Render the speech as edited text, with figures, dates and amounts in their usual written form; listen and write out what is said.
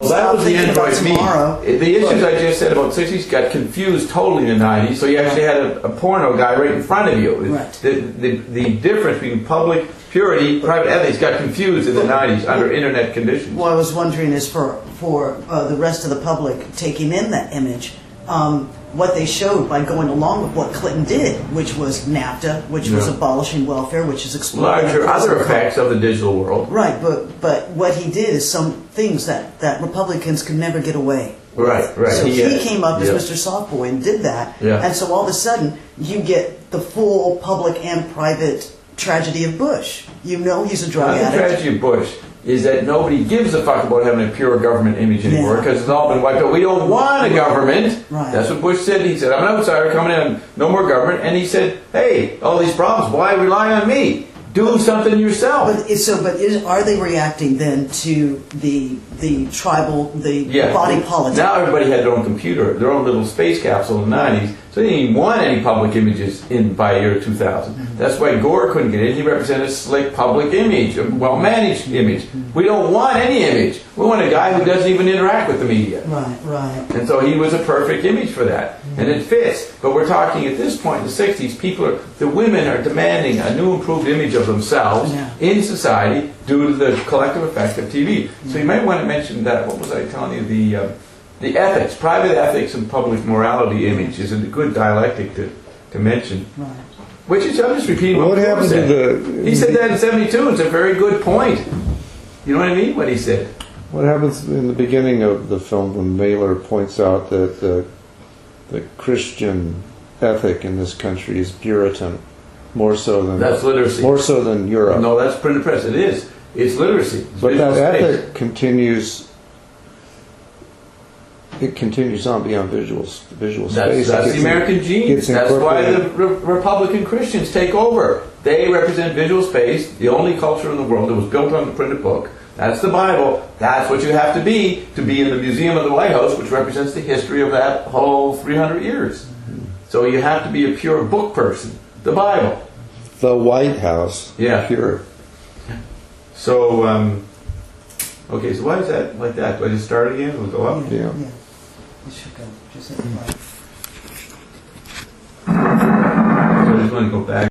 that was the thinking about Android me. tomorrow. The issues I just said about 60s got confused totally in the 90s, so you actually had a porno guy right in front of you. Right. The difference between public purity, private ethics got confused in the 90s under internet conditions. What I was wondering is for the rest of the public taking in that image, what they showed by going along with what Clinton did, which was NAFTA, which was abolishing welfare, which is exploiting larger other effects of the digital world. Right, but what he did is some things that Republicans could never get away. Right. So he came up as Mr. Softboy and did that, and so all of a sudden you get the full public and private tragedy of Bush. You know he's a drug addict. The tragedy of Bush is that nobody gives a fuck about having a pure government image anymore because it's all been wiped out. We don't want a government. Right. That's what Bush said. He said, I'm an outsider coming in, no more government. And he said, hey, all these problems, why rely on me? Do something yourself. Are they reacting then to the tribal, body politics? Now everybody had their own computer, their own little space capsule in the 90s, so they didn't even want any public images by year 2000. Mm-hmm. That's why Gore couldn't get in. He represented a slick public image, a well-managed image. We don't want any image. We want a guy who doesn't even interact with the media. Right. And so he was a perfect image for that. And it fits. But we're talking at this point in the 60s, the women are demanding a new improved image of themselves in society due to the collective effect of TV. So you might want to mention that, what was I telling you, the ethics, private ethics and public morality image is a good dialectic to mention. Right. Which is, I'm just repeating what happened to he said that in 72. It's a very good point. You know what I mean? What he said. What happens in the beginning of the film when Mailer points out that the Christian ethic in this country is Puritan, more so than that's literacy, more so than Europe. No, that's printed press. It is. It's literacy. It's but that ethic space. continues. It continues on beyond visual space. That's the American gene. That's why the Republican Christians take over. They represent visual space, the only culture in the world that was built on the printed book. That's the Bible. That's what you have to be in the Museum of the White House, which represents the history of that whole 300 years. So you have to be a pure book person. The Bible. The White House. Yeah. Pure. So, okay, so why is that like that? Do I just start again? We'll go up? Yeah. It should go. Just hit the button. So I just want to go back.